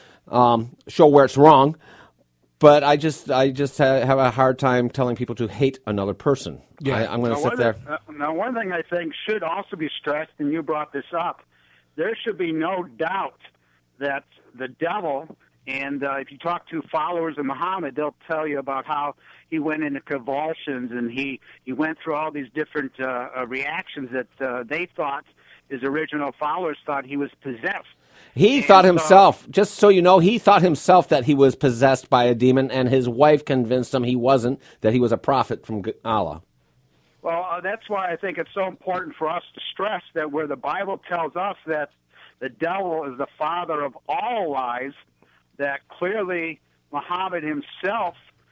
show where it's wrong. But I just have a hard time telling people to hate another person. Yeah. I'm going to sit there. Now, one thing I think should also be stressed, and you brought this up, there should be no doubt that the devil, and if you talk to followers of Muhammad, they'll tell you about how he went into convulsions and he went through all these different reactions that they thought, his original followers thought he was possessed. He thought himself, just so you know, he thought himself that he was possessed by a demon, and his wife convinced him he wasn't, that he was a prophet from Allah. Well, that's why I think it's so important for us to stress that where the Bible tells us that the devil is the father of all lies, that clearly Muhammad himself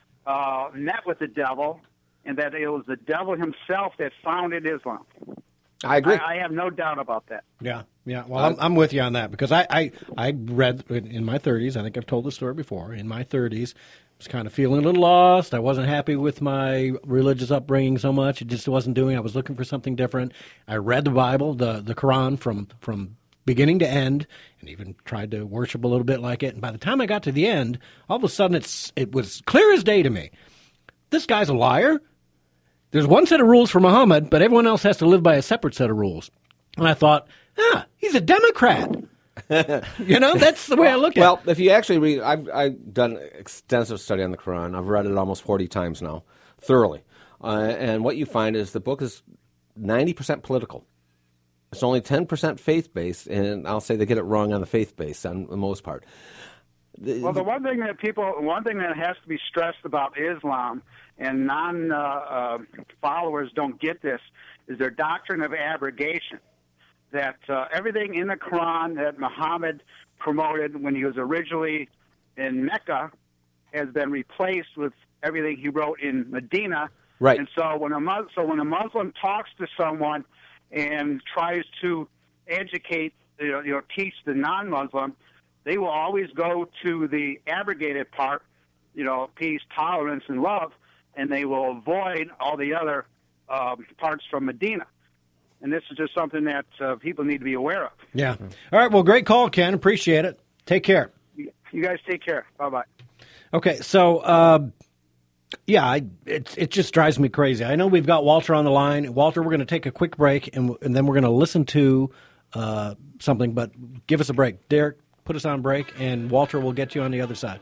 met with the devil, and that it was the devil himself that founded Islam. I agree. I have no doubt about that. Yeah. Well, I'm with you on that because I read in my 30s. I think I've told the story before. In my 30s, I was kind of feeling a little lost. I wasn't happy with my religious upbringing so much. It just wasn't doing. I was looking for something different. I read the Bible, the Quran from beginning to end, and even tried to worship a little bit like it. And by the time I got to the end, all of a sudden it was clear as day to me. This guy's a liar. There's one set of rules for Muhammad, but everyone else has to live by a separate set of rules. And I thought, he's a Democrat. That's the way I look at it. Well, if you actually read, I've done extensive study on the Quran. I've read it almost 40 times now, thoroughly. And what you find is the book is 90% political. It's only 10% faith-based, and I'll say they get it wrong on the faith-based on the most part. Well, the one thing that has to be stressed about Islam, and non-followers don't get this, is their doctrine of abrogation. That everything in the Quran that Muhammad promoted when he was originally in Mecca has been replaced with everything he wrote in Medina. Right. And so when a Muslim talks to someone and tries to educate, teach the non-Muslim, they will always go to the abrogated part, peace, tolerance, and love, and they will avoid all the other parts from Medina. And this is just something that people need to be aware of. Yeah. All right. Well, great call, Ken. Appreciate it. Take care. You guys take care. Bye-bye. Okay. So, it just drives me crazy. I know we've got Walter on the line. Walter, we're going to take a quick break, and then we're going to listen to something, but give us a break. Derek, put us on break, and Walter will get you on the other side.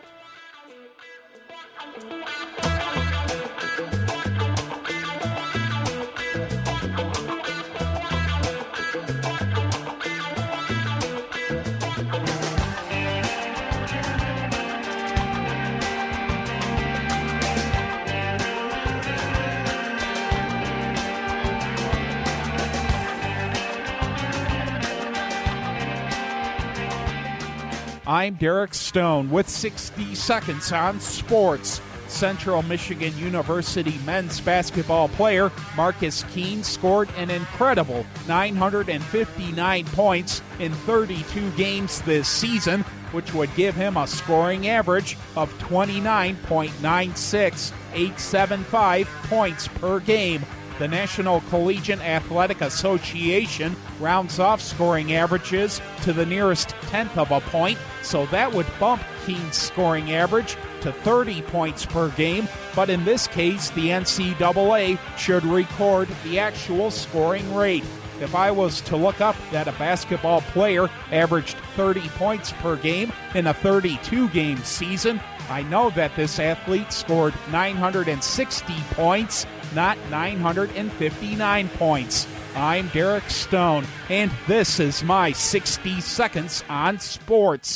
I'm Derek Stone with 60 Seconds on Sports. Central Michigan University men's basketball player Marcus Keene scored an incredible 959 points in 32 games this season, which would give him a scoring average of 29.96875 points per game. The National Collegiate Athletic Association rounds off scoring averages to the nearest tenth of a point, so that would bump Keene's scoring average to 30 points per game, but in this case, the NCAA should record the actual scoring rate. If I was to look up that a basketball player averaged 30 points per game in a 32-game season, I know that this athlete scored 960 points, not 959 points. I'm Derek Stone, and this is my 60 Seconds on Sports.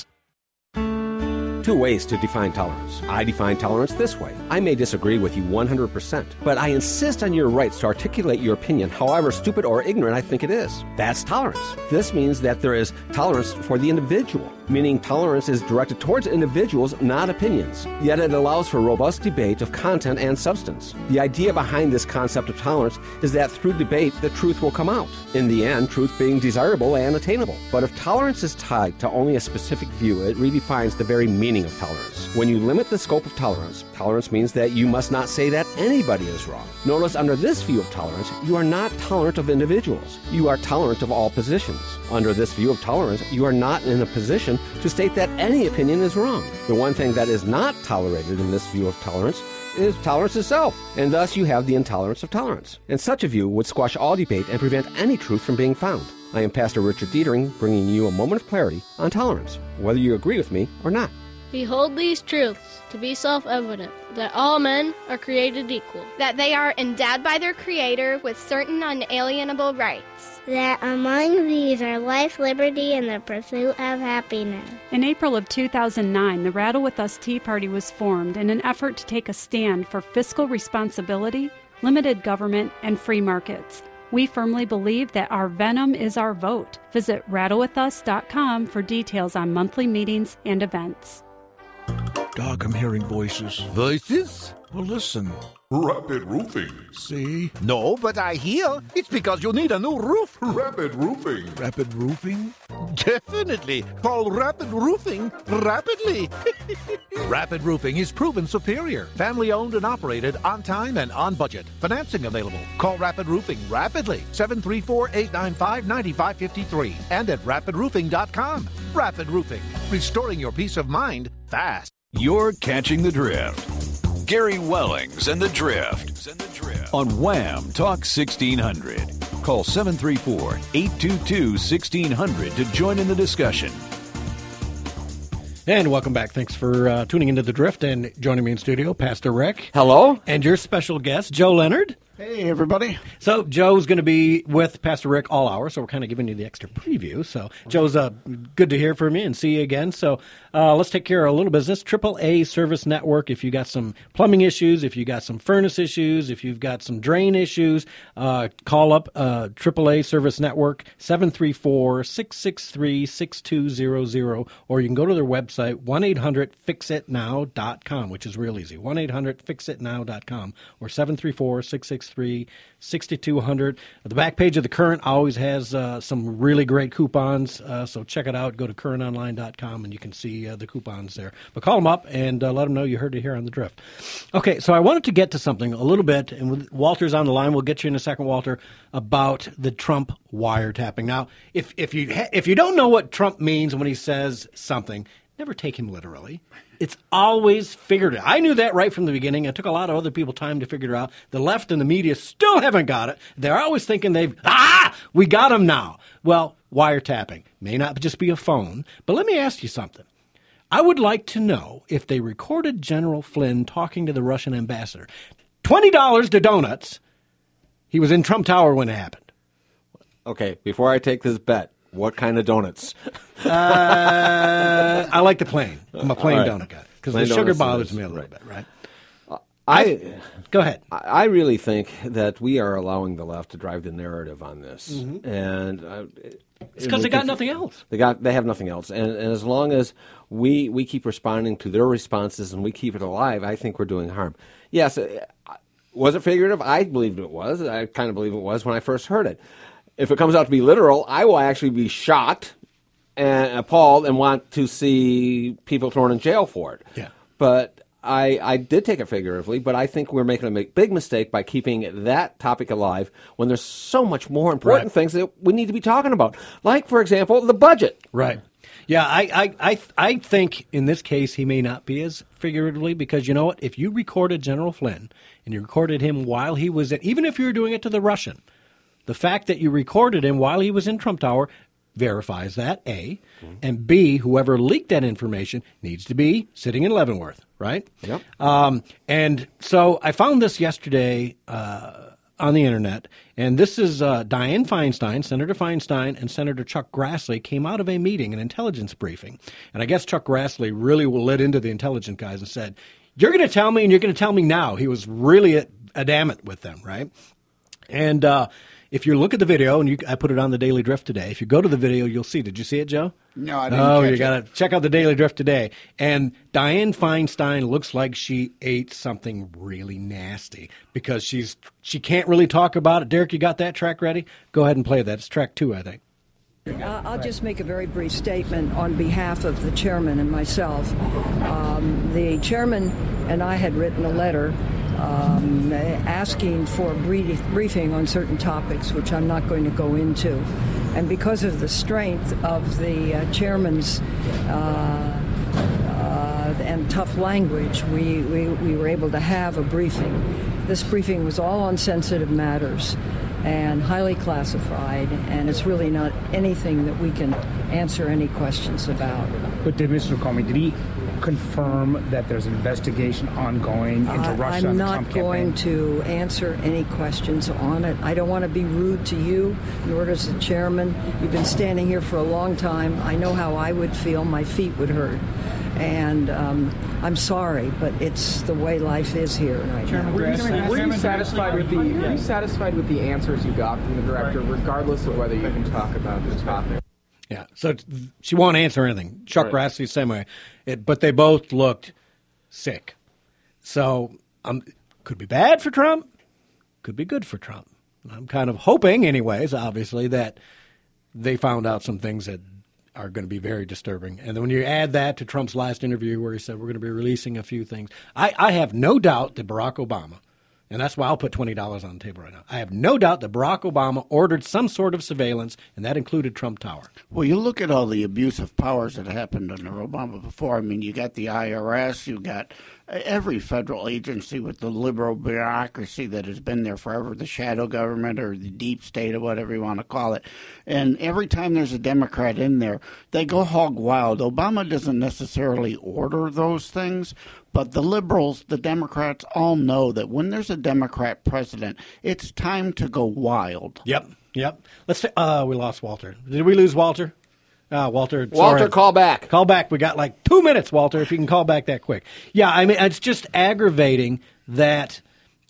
2 ways to define tolerance. I define tolerance this way. I may disagree with you 100%, but I insist on your rights to articulate your opinion, however stupid or ignorant I think it is. That's tolerance. This means that there is tolerance for the individual, meaning tolerance is directed towards individuals, not opinions. Yet it allows for robust debate of content and substance. The idea behind this concept of tolerance is that through debate, the truth will come out. In the end, truth being desirable and attainable. But if tolerance is tied to only a specific view, it redefines the very meaning of tolerance. When you limit the scope of tolerance, tolerance means that you must not say that anybody is wrong. Notice under this view of tolerance, you are not tolerant of individuals. You are tolerant of all positions. Under this view of tolerance, you are not in a position to state that any opinion is wrong. The one thing that is not tolerated in this view of tolerance is tolerance itself, and thus you have the intolerance of tolerance. And such a view would squash all debate and prevent any truth from being found. I am Pastor Richard Dietering, bringing you a moment of clarity on tolerance, whether you agree with me or not. We hold these truths to be self-evident, that all men are created equal, that they are endowed by their Creator with certain unalienable rights, that among these are life, liberty, and the pursuit of happiness. In April of 2009, the Rattle With Us Tea Party was formed in an effort to take a stand for fiscal responsibility, limited government, and free markets. We firmly believe that our venom is our vote. Visit rattlewithus.com for details on monthly meetings and events. Doc, I'm hearing voices. Voices? Well, listen. Rapid Roofing. See? No, but I hear it's because you need a new roof. Rapid Roofing. Rapid Roofing? Definitely. Call Rapid Roofing rapidly. Rapid Roofing is proven superior. Family owned and operated, on time and on budget. Financing available. Call Rapid Roofing rapidly. 734-895-9553 and at rapidroofing.com. Rapid Roofing. Restoring your peace of mind fast. You're catching the drift. Gary Wellings and the Drift on Wham Talk 1600. Call 734-822-1600 to join in the discussion. And welcome back. Thanks for tuning into The Drift and joining me in studio, Pastor Rick. Hello. And your special guest, Joe Leonard. Hey, everybody. So Joe's going to be with Pastor Rick all hour, so we're kind of giving you the extra preview. So Joe's good to hear from you and see you again. So let's take care of a little business. AAA Service Network. If you got some plumbing issues, if you got some furnace issues, if you've got some drain issues, call up AAA Service Network, 734-663-6200, or you can go to their website, 1-800-FIXITNOW.com, which is real easy, 1-800-FIXITNOW.com, or 734-663-6200. The back page of the Current always has some really great coupons, so check it out. Go to currentonline.com and you can see the coupons there. But call them up and let them know you heard it here on The Drift. Okay, so I wanted to get to something a little bit, and with Walter's on the line. We'll get you in a second, Walter, about the Trump wiretapping. Now, if you don't know what Trump means when he says something, never take him literally. It's always figurative. I knew that right from the beginning. It took a lot of other people time to figure it out. The left and the media still haven't got it. They're always thinking we got him now. Well, wiretapping may not just be a phone, but let me ask you something. I would like to know if they recorded General Flynn talking to the Russian ambassador. $20 to donuts. He was in Trump Tower when it happened. Okay, before I take this bet, what kind of donuts? I like the plain. I'm a plain donut guy because the sugar bothers me a little bit, right? Go ahead. I really think that we are allowing the left to drive the narrative on this, and it's because they got nothing else. They have nothing else, and as long as we keep responding to their responses and we keep it alive, I think we're doing harm. Yes, was it figurative? I believed it was. I kind of believe it was when I first heard it. If it comes out to be literal, I will actually be shocked and appalled and want to see people thrown in jail for it. Yeah. But I did take it figuratively, but I think we're making a big mistake by keeping that topic alive when there's so much more important things that we need to be talking about. Like, for example, the budget. Right. Yeah, I think in this case he may not be as figuratively because, you know what, if you recorded General Flynn and you recorded him while he was even if you were doing it to the Russian, the fact that you recorded him while he was in Trump Tower verifies that, A. And B, whoever leaked that information needs to be sitting in Leavenworth, right? Yep. And so I found this yesterday on the internet, and this is Dianne Feinstein, Senator Feinstein, and Senator Chuck Grassley came out of a meeting, an intelligence briefing. And I guess Chuck Grassley really lit into the intelligence guys and said, you're going to tell me, and you're going to tell me now. He was really adamant with them, right? And if you look at the video, and I put it on the Daily Drift today, if you go to the video, you'll see. Did you see it, Joe? No, I didn't. Oh, you got to check out the Daily Drift today. And Dianne Feinstein looks like she ate something really nasty because she can't really talk about it. Derek, you got that track ready? Go ahead and play that. It's track 2, I think. I'll just make a very brief statement on behalf of the chairman and myself. The chairman and I had written a letter asking for a briefing on certain topics, which I'm not going to go into. And because of the strength of the chairman's and tough language, we were able to have a briefing. This briefing was all on sensitive matters and highly classified, and it's really not anything that we can answer any questions about. But did Mr. Comey, did he confirm that there's an investigation ongoing into Russia? I'm not going to answer any questions on it. I don't want to be rude to you, nor does the chairman. You've been standing here for a long time. I know how I would feel. My feet would hurt. And I'm sorry, but it's the way life is here right now. Were you satisfied with the answers you got from the director, regardless of whether you can talk about the topic? Yeah, so she won't answer anything. Chuck Grassley, same way. But they both looked sick. So could be bad for Trump, could be good for Trump. I'm kind of hoping, anyways, obviously, that they found out some things that are going to be very disturbing. And then when you add that to Trump's last interview where he said we're going to be releasing a few things, I have no doubt that Barack Obama, and that's why I'll put $20 on the table right now, I have no doubt that Barack Obama ordered some sort of surveillance, and that included Trump Tower. Well, you look at all the abuse of powers that happened under Obama before. I mean, you got the IRS, you got every federal agency with the liberal bureaucracy that has been there forever, the shadow government or the deep state or whatever you want to call it. And every time there's a Democrat in there, they go hog wild. Obama doesn't necessarily order those things, but the liberals, the Democrats, all know that when there's a Democrat president, it's time to go wild. Yep. Let's say, we lost Walter. Did we lose Walter? Walter, call back. Call back. We got like 2 minutes, Walter, if you can call back that quick. Yeah, I mean, it's just aggravating that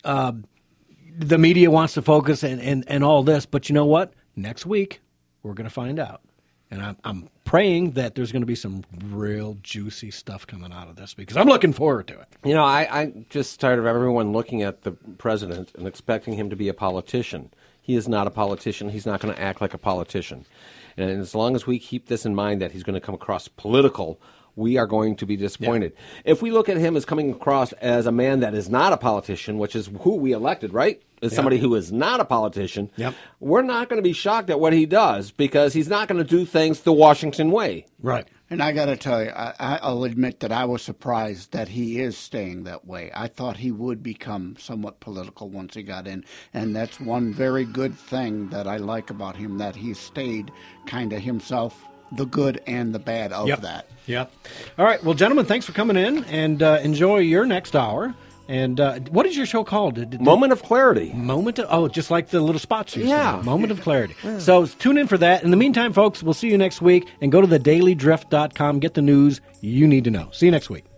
the media wants to focus and all this. But you know what? Next week, we're going to find out. And I'm praying that there's going to be some real juicy stuff coming out of this because I'm looking forward to it. You know, I just tired of everyone looking at the president and expecting him to be a politician. He is not a politician. He's not going to act like a politician. And as long as we keep this in mind that he's going to come across political, we are going to be disappointed. Yeah. If we look at him as coming across as a man that is not a politician, which is who we elected, right? As somebody who is not a politician, we're not going to be shocked at what he does because he's not going to do things the Washington way. Right. And I got to tell you, I'll admit that I was surprised that he is staying that way. I thought he would become somewhat political once he got in. And that's one very good thing that I like about him, that he stayed kind of himself, the good and the bad of that. Yep. All right. Well, gentlemen, thanks for coming in and enjoy your next hour. And what is your show called? Moment of Clarity. Just like the little spots you see. Moment of Clarity. Yeah. So tune in for that. In the meantime, folks, we'll see you next week. And go to thedailydrift.com. Get the news you need to know. See you next week.